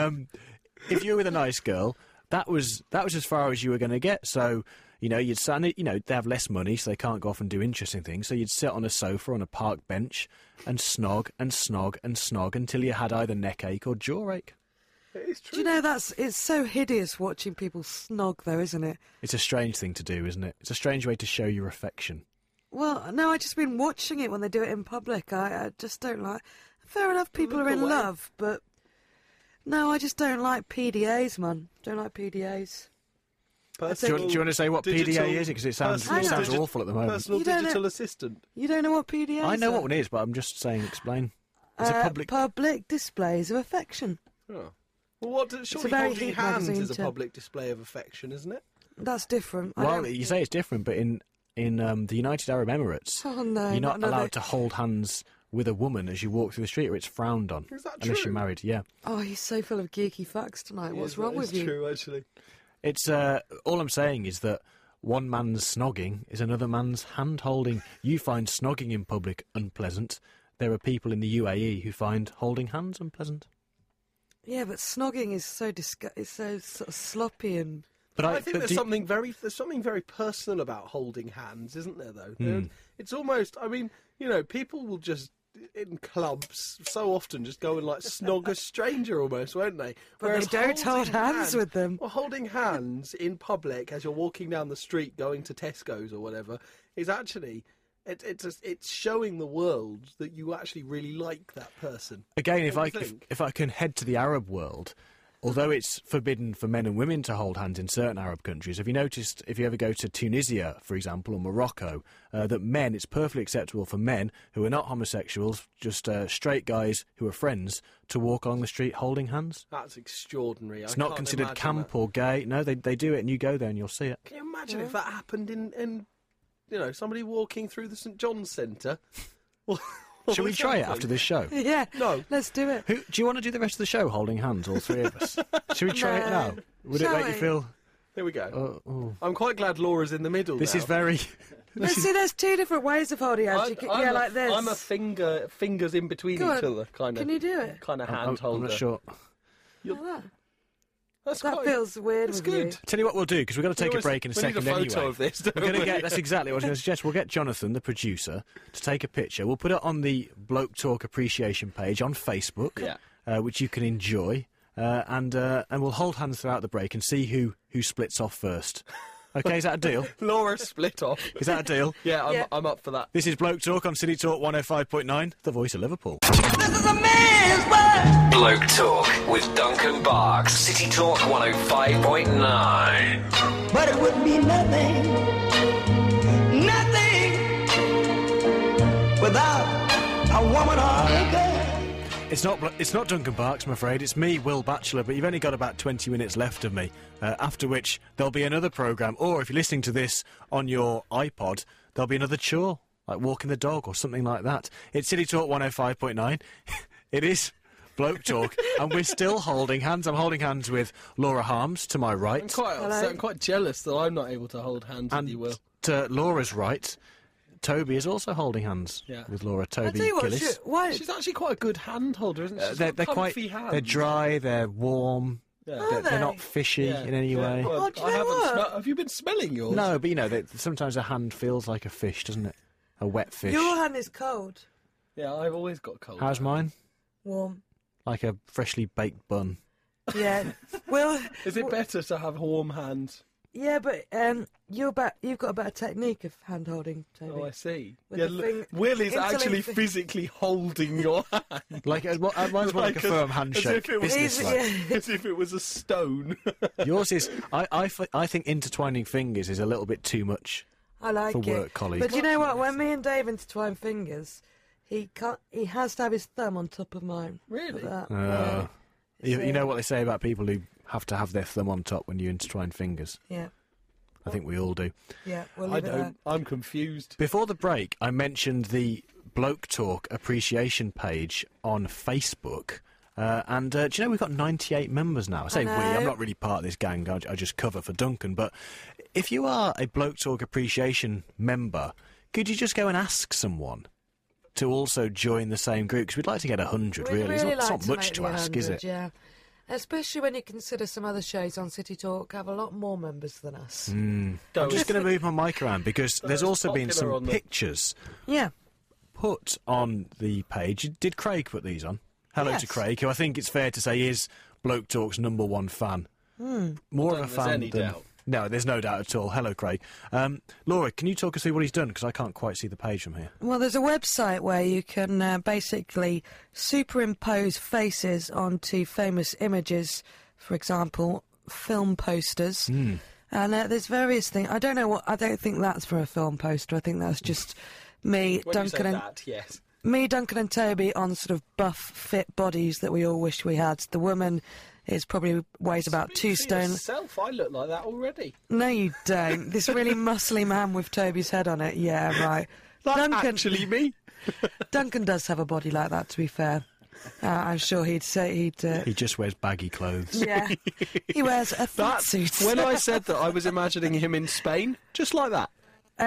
If you were with a nice girl, that was as far as you were going to get. So, you know, you'd sit, they have less money, so they can't go off and do interesting things. So you'd sit on a sofa on a park bench and snog and snog and snog until you had either neck ache or jaw ache. It's Do true. you know it's so hideous watching people snog, though, isn't it? It's a strange thing to do, isn't it? It's a strange way to show your affection. Well, no, I just been watching it when they do it in public. I just don't like. Fair enough, people Look are in away. love, but no, I just don't like PDAs, man. Don't like PDAs. Do you want to say what digital- PDA is? Because it sounds personal digi- awful at the moment. Personal You don't digital know- assistant. You don't know what PDAs I know are? what one is, but I'm just saying, explain. It's a public. public displays of affection. Oh. Well, surely very holding Heat hands magazine is a term. public display of affection, isn't it? That's different. I Well, don't- you say it's different, but in the United Arab Emirates, Oh, no, you're not not another- allowed to hold hands with a woman as you walk through the street, or it's frowned on. Is that unless true? you're married? Yeah. Oh, he's so full of geeky facts tonight. What's Yes, wrong that with is you? True, actually. It's all I'm saying is that one man's snogging is another man's hand holding. You find snogging in public unpleasant. There are people in the UAE who find holding hands unpleasant. Yeah, but snogging is so it's so sort of sloppy and. But I think but there's do- something very personal about holding hands, isn't there? Though Hmm. it's almost. I mean, people will just in clubs so often just go and like snog a stranger almost, won't they? But Whereas they don't hold holding hands with them. Well, holding hands in public as you're walking down the street going to Tesco's or whatever is actually. It's showing the world that you actually really like that person. Again, if Don't you think? I can head to the Arab world, although it's forbidden for men and women to hold hands in certain Arab countries, have you noticed, if you ever go to Tunisia, for example, or Morocco, that it's perfectly acceptable for men who are not homosexuals, just straight guys who are friends, to walk along the street holding hands? That's extraordinary. It's not considered camp or gay. No, they do it, and you go there and you'll see it. Can you imagine if that happened in somebody walking through the St John's Centre? Shall we try it after this show? Yeah. No. Let's do it. Do you want to do the rest of the show holding hands, all three of us? Shall we try it No. now? Would it Shall make you we? feel... There we go. oh. I'm quite glad Laura's in the middle. This now. is very... See, there's two different ways of holding hands. You can, yeah, like this. I'm a fingers in between Go each on. other kind of. Can you do it? Kind of I'm hand holder. not sure. Like that. That's That quite, feels weird It's with good. you. Tell you what we'll do, because we've got to take a break in a We second need a anyway. photo of this, don't We're gonna we? that's exactly what I was going to suggest. We'll get Jonathan, the producer, to take a picture. We'll put it on the Bloke Talk appreciation page on Facebook, which you can enjoy, and we'll hold hands throughout the break and see who splits off first. Okay, is that a deal? Laura split off. Is that a deal? Yeah, I'm up for that. This is Bloke Talk on City Talk 105.9, the voice of Liverpool. This is a man's world. Bloke Talk with Duncan Barks. City Talk 105.9. But it would be nothing without a woman or a girl. It's not Duncan Barks, I'm afraid. It's me, Will Batchelor, but you've only got about 20 minutes left of me, after which there'll be another programme, or if you're listening to this on your iPod, there'll be another chore, like walking the dog or something like that. It's City Talk 105.9. It is Bloke Talk, and we're still holding hands. I'm holding hands with Laura Harms, to my right. I'm quite upset. I'm quite jealous that I'm not able to hold hands with you, Will. To Laura's right, Toby is also holding hands with Laura. I Toby tell you what, Gillis. She's actually quite a good hand holder, isn't she? She's They're got quite. comfy hands. They're dry. They're warm. Yeah. They're not fishy in any way. Well, do you know what? Have you been smelling yours? No, but you know, sometimes a hand feels like a fish, doesn't it? A wet fish. Your hand is cold. Yeah, I've always got cold. How's mine? Warm. Like a freshly baked bun. Yeah. Well, Is it better to have warm hands? yeah, but you've got a better technique of hand holding, Toby. Oh, I see. With Yeah, the thing- Will is actually interlink- physically holding your hand. Mine's more like a firm handshake. As if it was, Business-like. as if it was a stone. Yours is. I think intertwining fingers is a little bit too much. I like For it. work colleagues. But you know what? When me and Dave intertwine fingers, he has to have his thumb on top of mine. Really? Like that. You know what they say about people who have to have their thumb on top when you intertwine fingers? Yeah. I think we all do. Yeah. We'll I leave it there. don't. I'm confused. Before the break, I mentioned the Bloke Talk appreciation page on Facebook. And do you know we've got 98 members now? I say we, I'm not really part of this gang, I just cover for Duncan. But if you are a Bloke Talk appreciation member, could you just go and ask someone to also join the same group? Because we'd like to get 100, We'd really. It's like not much make to the ask, is 100, it? Yeah. Especially when you consider some other shows on City Talk have a lot more members than us. I'm just going to move my mic around because there's also been popular some on the- pictures Yeah. put on the page. Did Craig put these on? Hello Yes. to Craig, who I think it's fair to say is Bloke Talk's #1 fan. More of a Don't think there's fan any than... doubt. No, there's no doubt at all. Hello, Craig. Laura, can you talk us through what he's done? Because I can't quite see the page from here. Well, there's a website where you can basically superimpose faces onto famous images, for example, film posters. And there's various things. I don't think that's for a film poster. I think that's just me, When Duncan, you and say that, yes. me, Duncan, and Toby on sort of buff, fit bodies that we all wish we had. The woman is probably weighs about 2 stone. Yourself, I look like that already. No, you don't. This really muscly man with Toby's head on it. Yeah, right. That's Duncan, actually me. Duncan does have a body like that, to be fair. I'm sure he'd say he'd. He just wears baggy clothes. Yeah, he wears a fat That's suit. when I said that I was imagining him in Spain, just like that.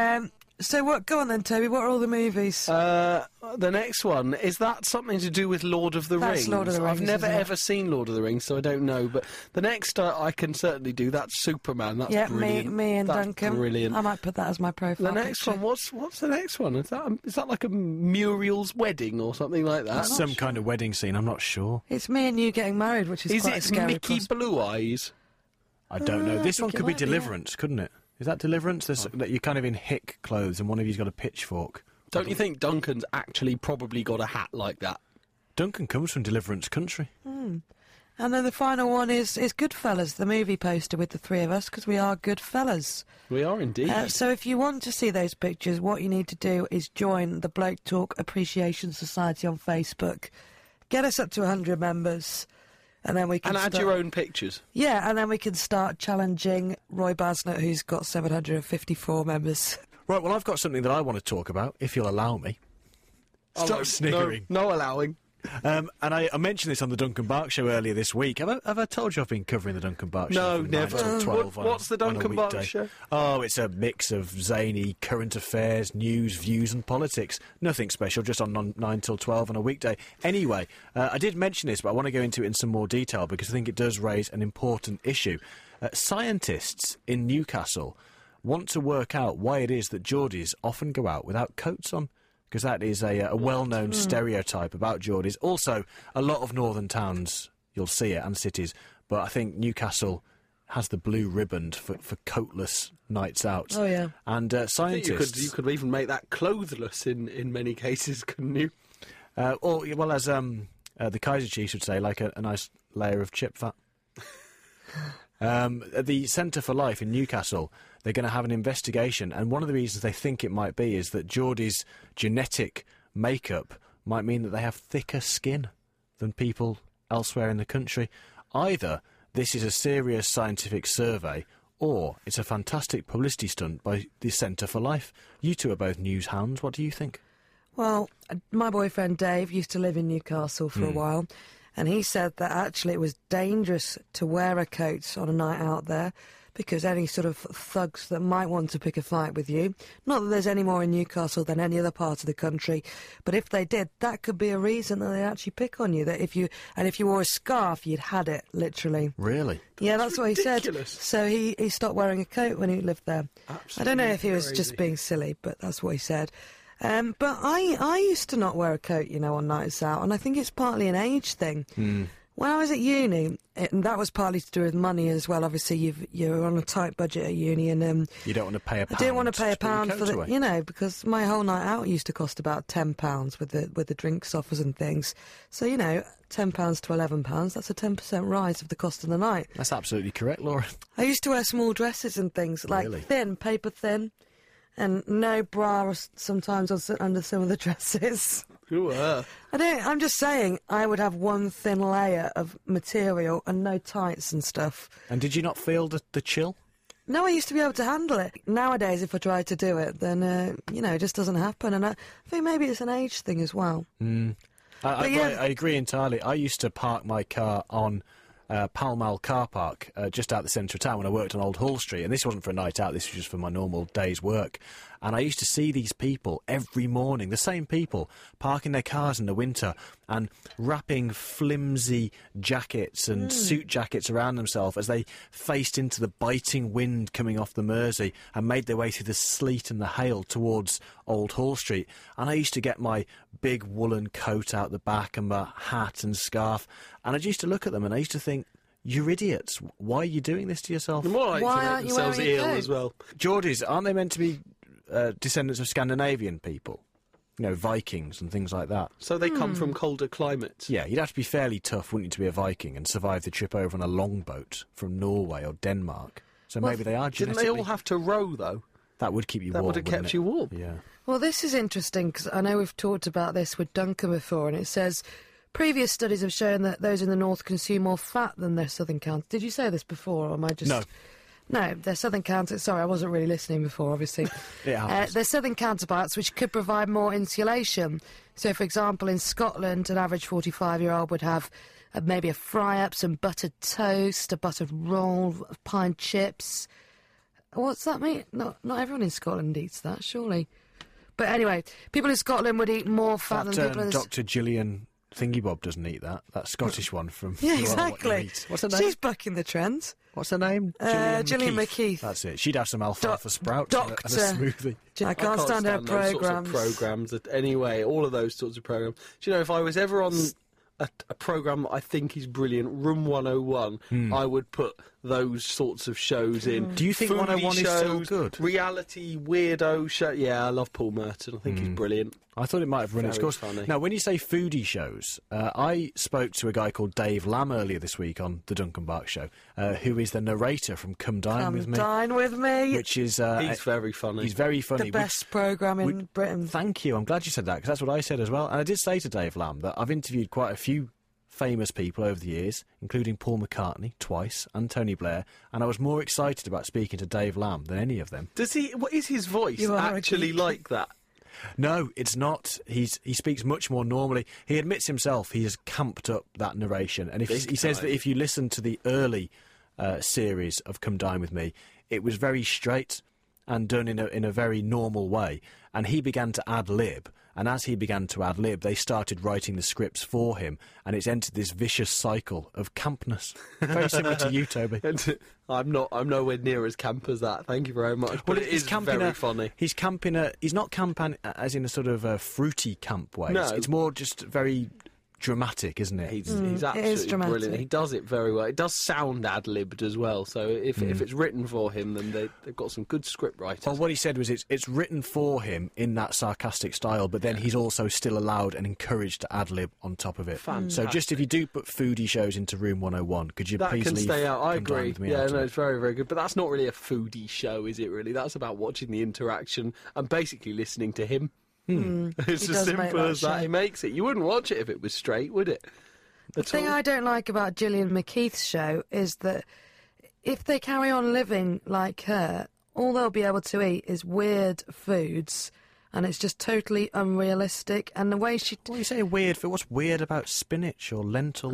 So what? Go on then, Toby. What are all the movies? The next one, is that something to do with Lord of the That's Rings? Lord of the I've Rings, never isn't it? ever seen Lord of the Rings, so I don't know. But the next I can certainly do. That's Superman. That's yeah, brilliant. me and That's Duncan. Brilliant. I might put that as my profile. The next picture. one, what's the next one? Is that like a Muriel's wedding or something like that? That's some kind of wedding scene, I'm not sure. It's me and you getting married, which is Is quite a it scary Mickey prospect. Blue Eyes? I don't know. This I one think could it be might be, yeah. Deliverance, couldn't it? Is that Deliverance? That you're kind of in hick clothes and one of you's got a pitchfork. Don't you think Duncan's actually probably got a hat like that? Duncan comes from Deliverance country. And then the final one is Goodfellas, the movie poster with the three of us, because we are good fellas. We are indeed. So if you want to see those pictures, what you need to do is join the Bloke Talk Appreciation Society on Facebook. Get us up to 100 members, and then we can and add start... your own pictures. Yeah, and then we can start challenging Roy Basnett, who's got 754 members. Right, well, I've got something that I want to talk about, if you'll allow me. Stop sniggering. No allowing. And I mentioned this on the Duncan Bark Show earlier this week. Have I told you I've been covering the Duncan Bark Show? No, from never. 9 till 12 What's the on a Duncan Bark weekday? Show? Oh, it's a mix of zany current affairs, news, views and politics. Nothing special, just on 9 till 12 on a weekday. Anyway, I did mention this, but I want to go into it in some more detail because I think it does raise an important issue. Scientists in Newcastle want to work out why it is that Geordies often go out without coats on. Because that is a well-known stereotype about Geordies. Also, a lot of northern towns, you'll see it, and cities, but I think Newcastle has the blue ribbon for coatless nights out. Oh, yeah. And scientists... You could even make that clothless in many cases, couldn't you? Or, well, as the Kaiser Chiefs would say, like a nice layer of chip fat. At the Centre for Life in Newcastle, they're going to have an investigation, and one of the reasons they think it might be is that Geordie's genetic makeup might mean that they have thicker skin than people elsewhere in the country. Either this is a serious scientific survey, or it's a fantastic publicity stunt by the Centre for Life. You two are both news hounds. What do you think? Well, my boyfriend Dave used to live in Newcastle for a while, and he said that actually it was dangerous to wear a coat on a night out there because any sort of thugs that might want to pick a fight with you, not that there's any more in Newcastle than any other part of the country, but if they did, that could be a reason that they'd actually pick on you, that if you wore a scarf, you'd had it, literally. Really? Yeah, that's what he said. ridiculous. So he stopped wearing a coat when he lived there. I don't know if he was Absolutely just crazy. being silly, but that's what he said. But I used to not wear a coat, on nights out, and I think it's partly an age thing. When I was at uni, and that was partly to do with money as well. Obviously, you're on a tight budget at uni, and You don't want to pay a I pound. didn't want to pay a put your pound coat for the, away. because my whole night out used to cost about £10 with the drinks offers and things. So £10 to £11, that's a 10% rise of the cost of the night. That's absolutely correct, Laura. I used to wear small dresses and things, like Really? thin, paper thin, and no bra sometimes under some of the dresses. I'm just saying, I would have one thin layer of material and no tights and stuff. And did you not feel the chill? No, I used to be able to handle it. Nowadays, if I try to do it, then, it just doesn't happen. And I think maybe it's an age thing as well. I yeah. agree entirely. I used to park my car on Pall Mall car park just out the centre of town when I worked on Old Hall Street, and this wasn't for a night out, this was just for my normal day's work. And I used to see these people every morning, the same people, parking their cars in the winter and wrapping flimsy jackets and suit jackets around themselves as they faced into the biting wind coming off the Mersey and made their way through the sleet and the hail towards Old Hall Street. And I used to get my big woolen coat out the back and my hat and scarf, and I used to look at them and I used to think, you're idiots. Why are you doing this to yourself? The more like Why to make aren't you themselves wearing a ill coat? as well. Geordies, aren't they meant to be descendants of Scandinavian people? Vikings and things like that. So they come from colder climates. Yeah, you'd have to be fairly tough, wouldn't you, to be a Viking and survive the trip over on a longboat from Norway or Denmark. So maybe they are Didn't genetically... they all have to row, though? That would keep you That warm, would have wouldn't kept it? you warm. Yeah. Well, this is interesting because I know we've talked about this with Duncan before, and it says previous studies have shown that those in the north consume more fat than their southern counterparts. Did you say this before, or am I just... No. No, their southern counterparts... Sorry, I wasn't really listening before, obviously. It happens. Their southern counterparts, which could provide more insulation. So, for example, in Scotland, an average 45-year-old would have maybe a fry-up, some buttered toast, a buttered roll, pine chips. What's that mean? Not everyone in Scotland eats that, surely. But anyway, people in Scotland would eat more fat than people in... Dr. Gillian Thingybob doesn't eat that. That Scottish one from... Yeah, You Are What You exactly. Eat. What's her name? She's bucking the trends. What's her name? Gillian McKeith. That's it. She'd have some alfalfa sprouts and a Doctor. smoothie. I can't stand her those sorts of programmes. programmes. Anyway, all of those sorts of programmes. Do you know, if I was ever on a programme that I think is brilliant, Room 101, I would put those sorts of shows in. Do you think Foodie 101 is still shows, good? Reality, weirdo show. Yeah, I love Paul Merton. I think he's brilliant. I thought it might have run its Very course. funny. Now, when you say foodie shows, I spoke to a guy called Dave Lamb earlier this week on the Duncan Bark Show, who is the narrator from Come Dine With Me. Dine with me. Which is... He's very funny. He's very funny. The best programme in Britain. Thank you. I'm glad you said that, because that's what I said as well. And I did say to Dave Lamb that I've interviewed quite a few famous people over the years, including Paul McCartney twice and Tony Blair, and I was more excited about speaking to Dave Lamb than any of them. What is his voice You are a actually geek. like that? No, it's not. He speaks much more normally. He admits himself he has camped up that narration, and he says that if you listen to the early series of Come Dine With Me, it was very straight and done in a very normal way. And he began to ad-lib, and as he began to ad-lib, they started writing the scripts for him, and it's entered this vicious cycle of campness. Very similar to you, Toby. I'm nowhere near as camp as that. Thank you very much. But it is very funny. He's camping he's not camping as in a sort of a fruity camp way. No. It's more just very dramatic, isn't it? He's absolutely brilliant. He does it very well. It does sound ad-libbed as well, so if it's written for him, then they've got some good script writers. Well, what he said was it's written for him in that sarcastic style, but then he's also still allowed and encouraged to ad-lib on top of it. Fantastic. So just if you do put foodie shows into Room 101, could you that please can leave stay out. I Come Dine agree. With Me Yeah, out of no, it? it's very, very good. But that's not really a foodie show, is it, really? That's about watching the interaction and basically listening to him. It's He as does make simple that as that. show. He makes it. You wouldn't watch it if it was straight, would it? The thing I don't like about Gillian McKeith's show is that if they carry on living like her, all they'll be able to eat is weird foods, and it's just totally unrealistic. And the way she... Well, you say weird food. What's weird about spinach or lentils?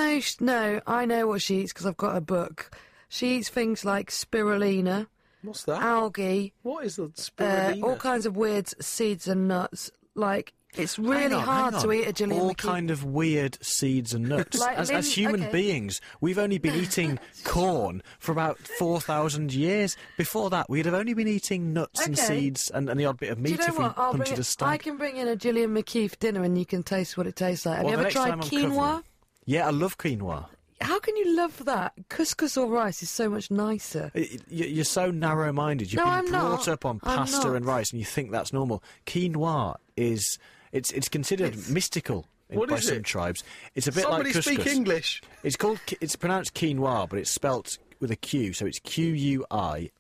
No, I know what she eats because I've got a book. She eats things like spirulina, What's that? algae, What is the spirulina? all kinds of weird seeds and nuts. Like, it's really hard to eat a Gillian all McKeith. kind of weird seeds and nuts. Like as human okay. beings, we've only been eating corn for about 4,000 years. Before that, we'd have only been eating nuts and Okay. seeds and the odd bit of Do meat you know if we what? hunted a stag. I can bring in a Gillian McKeith dinner and you can taste what it tastes like. Have Well, you the ever next tried time I'm quinoa? covering- Yeah, I love quinoa. How can you love that? Couscous or rice is so much nicer. You're so narrow-minded. You've No, been I'm brought not. up on I'm pasta not. and rice, and you think that's normal. Quinoa is it's considered mystical What by is some it? tribes. It's a bit Somebody like couscous. speak English. It's pronounced quinoa, but it's spelt with a Q, so it's Quinoa.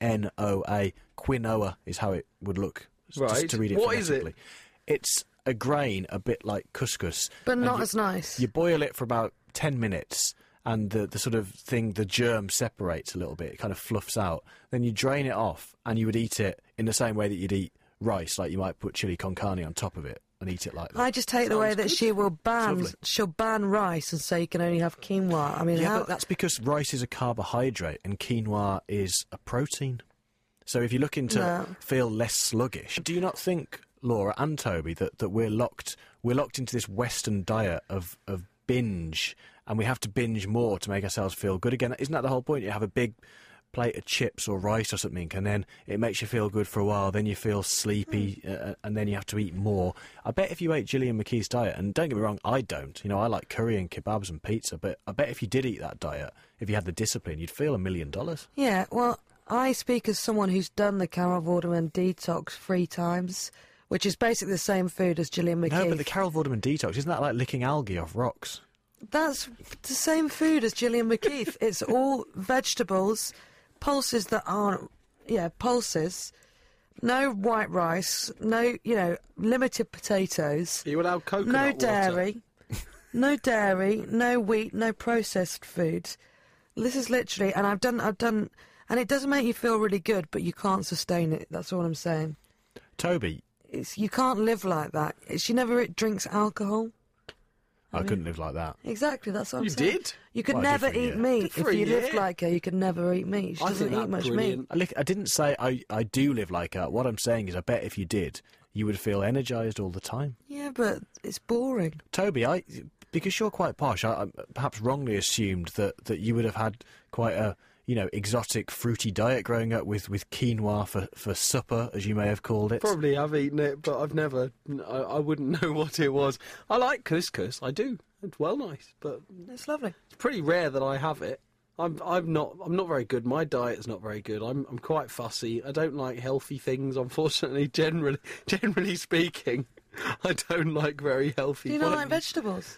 Quinoa is how it would look. Right. Just to read it What is it? phonetically. It's a grain a bit like couscous, But and not you- as nice. You boil it for about 10 minutes, and the sort of thing, the germ separates a little bit. It kind of fluffs out. Then you drain it off, and you would eat it in the same way that you'd eat rice, like you might put chili con carne on top of it and eat it like that. I just hate the way that she will lovely. she'll ban rice and say you can only have quinoa. I mean, Yeah, how... but that's because rice is a carbohydrate and quinoa is a protein. So if you're looking to feel less sluggish, do you not think, Laura and Toby, that we're locked into this Western diet of binge, and we have to binge more to make ourselves feel good again? Isn't that the whole point? You have a big plate of chips or rice or something, and then it makes you feel good for a while, then you feel sleepy, and then you have to eat more. I bet if you ate Gillian McKeith's diet, and don't get me wrong, I don't. You know, I like curry and kebabs and pizza, but I bet if you did eat that diet, if you had the discipline, you'd feel $1 million. Yeah, well, I speak as someone who's done the Carol Vorderman detox 3 times, which is basically the same food as Gillian McKeith. No, but the Carol Vorderman detox, isn't that like licking algae off rocks? That's the same food as Gillian McKeith. It's all vegetables, pulses that aren't... Yeah, pulses. No white rice. No, limited potatoes. Are you allowed coconut No water? dairy. No dairy. No wheat. No processed food. This is literally... And I've done... And it does make you feel really good, but you can't sustain it. That's all I'm saying. Toby, You can't live like that. She never drinks alcohol. I couldn't live like that. Exactly, that's what I'm You saying. did? You could Well, never different, eat yeah. meat. Good If for a you lived year. like her, you could never eat meat. She I doesn't think eat that's much brilliant. meat. I didn't say I do live like that. What I'm saying is I bet if you did, you would feel energised all the time. Yeah, but it's boring. Toby, because you're quite posh, I perhaps wrongly assumed that you would have had quite a exotic fruity diet growing up with quinoa for supper, as you may have called it. Probably have eaten it, but I've never... I wouldn't know what it was. I like couscous, I do. It's well nice, but It's lovely. it's pretty rare that I have it. I'm not very good. My diet is not very good. I'm quite fussy. I don't like healthy things, unfortunately. Generally speaking, I don't like very healthy. Do you not Well, like vegetables?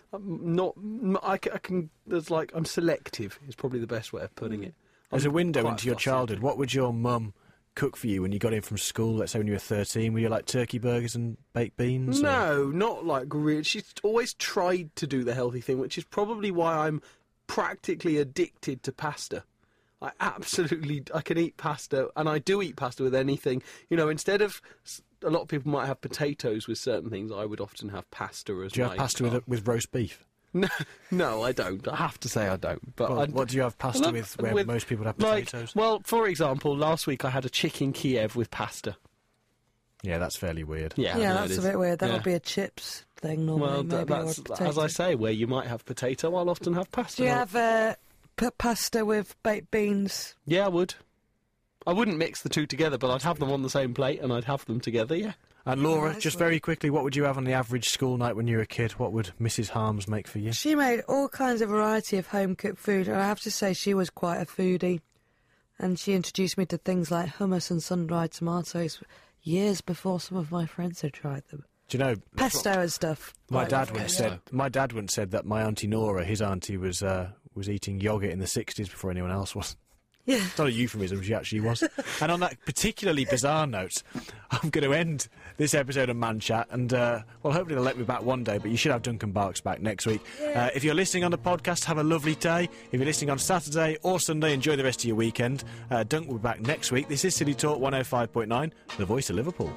I can. I'm selective. Is probably the best way of putting it. As a I'm window quite into your fussy. childhood, what would your mum cook for you when you got in from school, let's say when you were 13? Were you like turkey burgers and baked beans? or- No, not like really. She's always tried to do the healthy thing, which is probably why I'm practically addicted to pasta. I can eat pasta, and I do eat pasta with anything. Instead of a lot of people might have potatoes with certain things. I would often have pasta as Do you my have pasta with roast beef? No, I don't. I have to say I don't. But Well, what do you have pasta with where most people have potatoes? Well, for example, last week I had a chicken Kiev with pasta. Yeah, that's fairly weird. Yeah, Yeah, I know that's it a is. bit weird. That Yeah. would be a chips thing normally. Well, maybe, that's, or potato. as I say, where you might have potato, I'll often have pasta. Do you have pasta with baked beans? Yeah, I would. I wouldn't mix the two together, but I'd have them on the same plate and I'd have them together, yeah. And Laura, Nice just one. very quickly, what would you have on the average school night when you were a kid? What would Mrs. Harms make for you? She made all kinds of variety of home-cooked food, and I have to say she was quite a foodie. And she introduced me to things like hummus and sun-dried tomatoes years before some of my friends had tried them. Do you know, Pesto and stuff. my Quite dad lovely. once said. My dad once said that my auntie Nora, his auntie, was eating yogurt in the '60s before anyone else was. Yeah. It's not a euphemism, she actually was. And on that particularly bizarre note, I'm going to end this episode of Man Chat, and, well, hopefully they'll let me back one day, but you should have Duncan Barks back next week. If you're listening on the podcast, have a lovely day. If you're listening on Saturday or Sunday, enjoy the rest of your weekend. Dunk will be back next week. This is City Talk 105.9, the voice of Liverpool.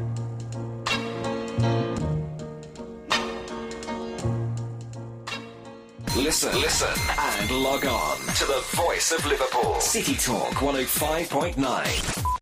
Listen, and log on to the voice of Liverpool. City Talk 105.9.